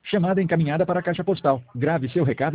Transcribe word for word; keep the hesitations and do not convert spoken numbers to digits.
Chamada encaminhada para a caixa postal. Grave seu recado